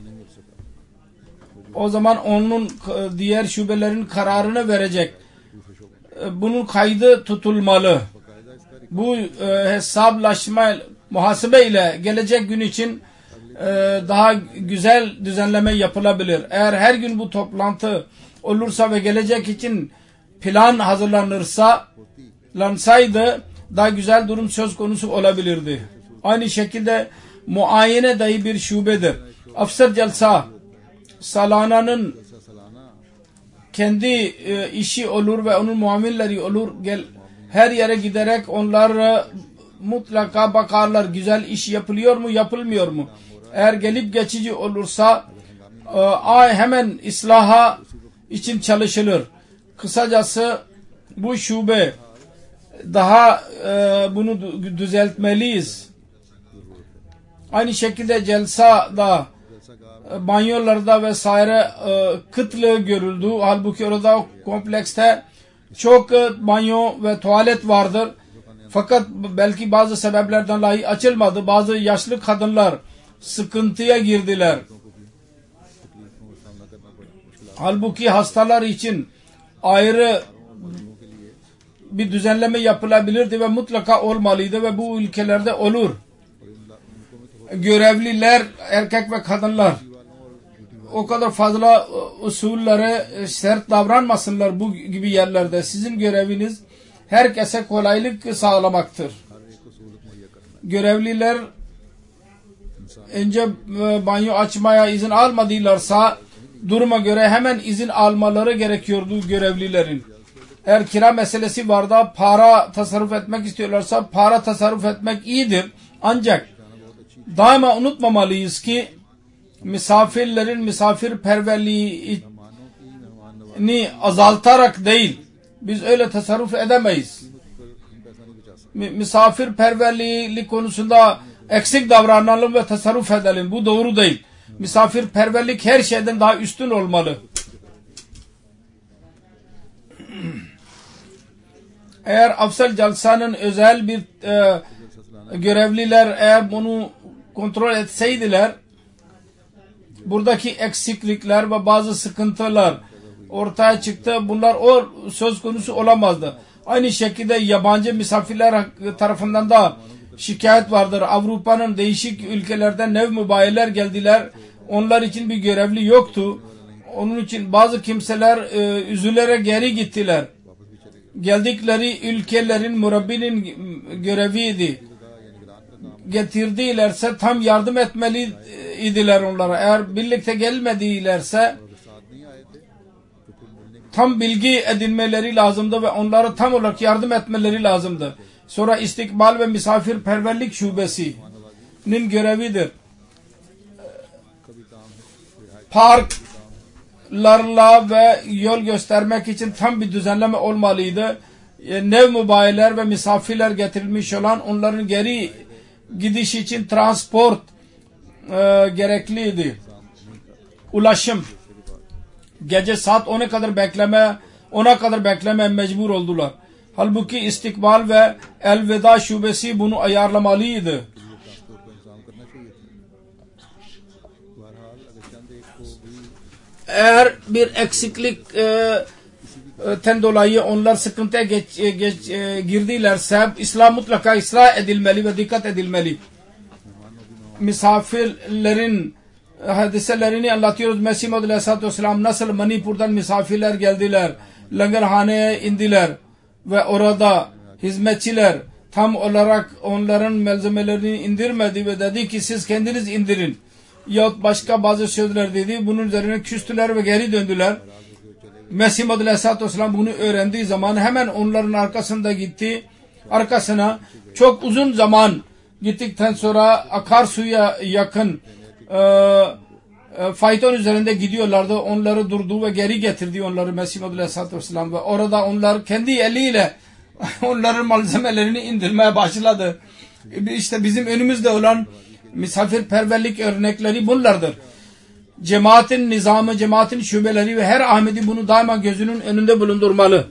O zaman onun diğer şubelerin kararını verecek. Bunun kaydı tutulmalı. Bu e, hesaplaşma, muhasebe ile gelecek gün için e, daha güzel düzenleme yapılabilir. Eğer her gün bu toplantı olursa ve gelecek için plan hazırlanırsa lansaydı daha güzel durum söz konusu olabilirdi. Aynı şekilde muayene dahi bir şubedir. Afsar Celsa Salana'nın kendi e, işi olur ve onun muamelleri olur. Gel, her yere giderek onlar mutlaka bakarlar güzel iş yapılıyor mu yapılmıyor mu. Eğer gelip geçici olursa e, ay hemen islaha için çalışılır. Kısacası bu şube daha e, bunu düzeltmeliyiz. Aynı şekilde Celsa'da e, banyolarda vesaire e, kıtlığı görüldü. Halbuki orada komplekste çok e, banyo ve tuvalet vardır. Fakat belki bazı sebeplerden dolayı açılmadı. Bazı yaşlı kadınlar sıkıntıya girdiler. Halbuki hastalar için ayrı bir düzenleme yapılabilirdi ve mutlaka olmalıydı ve bu ülkelerde olur. Görevliler, erkek ve kadınlar o kadar fazla usullere sert davranmasınlar bu gibi yerlerde. Sizin göreviniz herkese kolaylık sağlamaktır. Görevliler önce banyo açmaya izin almadılarsa duruma göre hemen izin almaları gerekiyordu görevlilerin. Eğer kira meselesi var da para tasarruf etmek istiyorlarsa para tasarruf etmek iyidir. Ancak daima unutmamalıyız ki misafirlerin misafirperverliğini azaltarak değil, biz öyle tasarruf edemeyiz. Misafirperverliği konusunda eksik davranalım ve tasarruf edelim. Bu doğru değil. Misafirperverlik her şeyden daha üstün olmalı. Eğer Afsar Celsa'nın özel bir e, görevliler eğer bunu kontrol etseydiler, buradaki eksiklikler ve bazı sıkıntılar ortaya çıktı. Bunlar o söz konusu olamazdı. Aynı şekilde yabancı misafirler tarafından da şikayet vardır. Avrupa'nın değişik ülkelerden nev mübayiler geldiler Onlar için bir görevli yoktu. Onun için bazı kimseler e, üzülerek geri gittiler. Geldikleri ülkelerin murabbinin göreviydi. Getirdilerse tam yardım etmeliydiler onlara. Eğer birlikte gelmedilerse tam bilgi edinmeleri lazımdı ve onlara tam olarak yardım etmeleri lazımdı. Sonra istikbal ve misafirperverlik şubesinin görevidir. Parklarla ve yol göstermek için tam bir düzenleme olmalıydı. Nev mubayiler ve misafirler getirilmiş olan onların geri gidiş için transport e, gerekliydi. Ulaşım. Gece saat ona kadar bekleme, ona kadar bekleme mecbur oldular. Halbuki istikbal ve elveda şubesi bunu ayarlamalıydı. Eğer bir eksiklik e, ten dolayı onlar sıkıntıya geç, geç, e, girdilerse İslam mutlaka ıslah edilmeli ve dikkat edilmeli. Misafirlerin hadiselerini anlatıyoruz. Mesih Maud Aleyhisselatü Vesselam nasıl Manipur'dan misafirler geldiler, langarhaneye indiler ve orada hizmetçiler tam olarak onların malzemelerini indirmedi ve dedi ki siz kendiniz indirin. Yahut başka bazı sözler dedi. Bunun üzerine küstüler ve geri döndüler. Mesih Maud Aleyhisselatü Vesselam bunu öğrendiği zaman hemen onların arkasında gitti. Arkasına çok uzun zaman gittikten sonra akarsuya yakın e, e, fayton üzerinde gidiyorlardı. Onları durdu ve geri getirdi onları Mesih Maud Aleyhisselatü Vesselam ve orada onlar kendi eliyle onların malzemelerini indirmeye başladı. İşte bizim önümüzde olan misafirperverlik örnekleri bunlardır. Cemaatin nizamı, cemaatin şubeleri ve her Ahmedi bunu daima gözünün önünde bulundurmalı.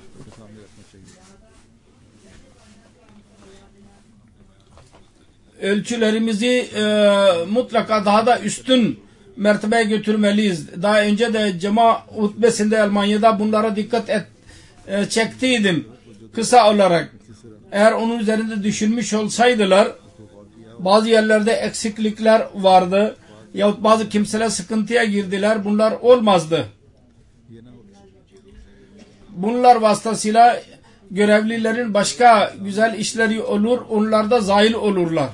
Ölçülerimizi e, mutlaka daha da üstün mertebeye götürmeliyiz. Daha önce de cema hutbesinde Almanya'da bunlara dikkat et, e, çektiydim. Kısa olarak. Eğer onun üzerinde düşünmüş olsaydılar bazı yerlerde eksiklikler vardı yahut bazı kimseler sıkıntıya girdiler. Bunlar olmazdı. Bunlar vasıtasıyla görevlilerin başka güzel işleri olur. Onlar da zahil olurlar.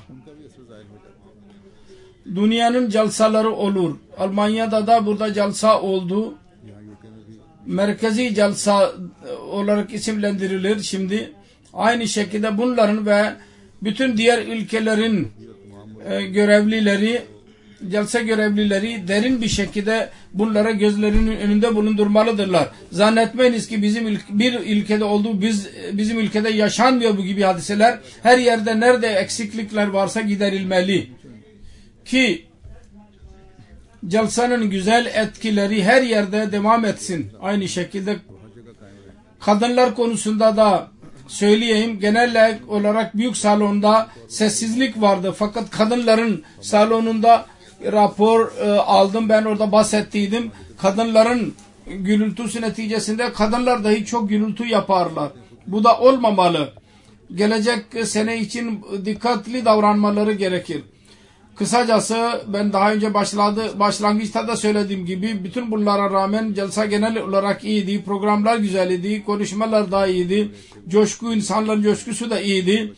Dünyanın jalsaları olur. Almanya'da da burada jalsa oldu. Merkezi jalsa olarak isimlendirilir şimdi. Aynı şekilde bunların ve bütün diğer ülkelerin e, görevlileri, jalsa görevlileri derin bir şekilde bunlara gözlerinin önünde bulundurmalıdırlar. Zannetmeyiniz ki bizim ül bir ülkede olduğu biz bizim ülkede yaşanmıyor bu gibi hadiseler. Her yerde nerede eksiklikler varsa giderilmeli ki jalsanın güzel etkileri her yerde devam etsin. Aynı şekilde kadınlar konusunda da söyleyeyim, genel olarak büyük salonda sessizlik vardı. Fakat kadınların salonunda rapor e, aldım. Ben orada bahsettiydim. Kadınların gürültüsü neticesinde kadınlar dahi çok gürültü yaparlar. Bu da olmamalı. Gelecek sene için dikkatli davranmaları gerekir. Kısacası ben daha önce başladı, başlangıçta da söylediğim gibi bütün bunlara rağmen jalsa genel olarak iyiydi. Programlar güzeldi. Konuşmalar da iyiydi. Coşku, insanların coşkusu da iyiydi.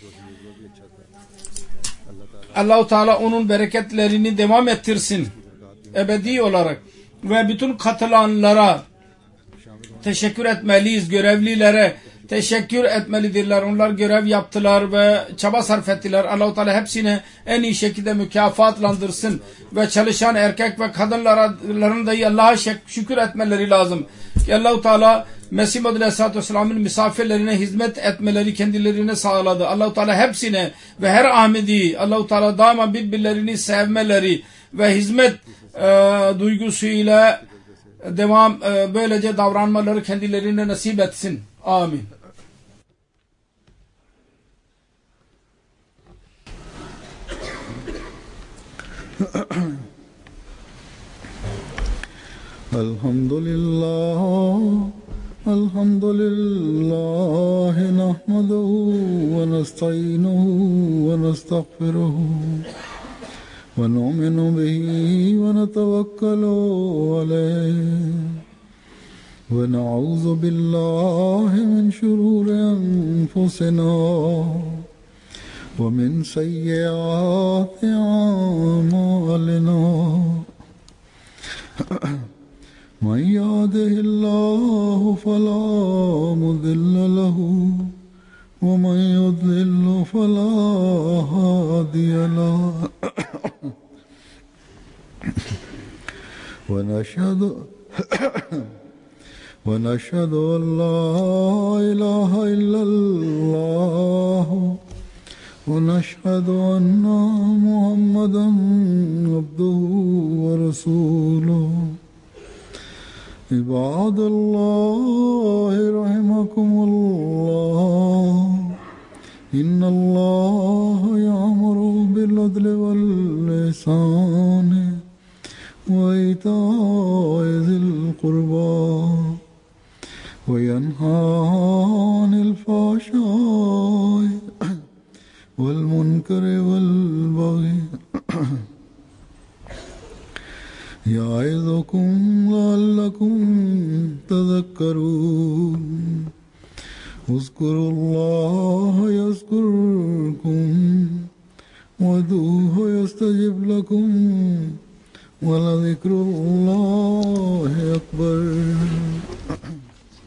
Allah-u Teala onun bereketlerini devam ettirsin. Ebedi olarak. Ve bütün katılanlara teşekkür etmeliyiz. Görevlilere teşekkür etmelidirler. Onlar görev yaptılar ve çaba sarf ettiler. Allah-u Teala hepsine en iyi şekilde mükafatlandırsın. Ve çalışan erkek ve kadınların da Allah'a şükür etmeleri lazım. Ki Allah-u Teala Mesih Maud Aleyhisselatü Vesselam'ın misafirlerine hizmet etmeleri kendilerine sağladı. Allah-u Teala hepsine ve her Ahmedi Allah-u Teala daima birbirlerini sevmeleri ve hizmet e, duygusuyla devam e, böylece davranmaları kendilerine nasip etsin. Amin. Elhamdülillah, elhamdülillah, nahmaduhu ve nesta'inuhu ve nestağfiruhu ونؤمن به ونتوكل عليه ونعوذ بالله من شرور أنفسنا ومن سيئات أعمالنا من يهده الله فلا مضل له ومن يضلل فلا هادي له ونشهد ونشهد أن لا إله إلا الله ونشهد أن محمدا عبده ورسوله عباد الله رحمكم الله إن الله يأمر بالعدل والإحسان وإيتاء ذي القربى وينهى عن الفحشاء والمنكر والبغي يعظكم لعلكم تذكرون اذكروا الله يذكركم وادعوه يستجب لكم ولذكر الله أكبر.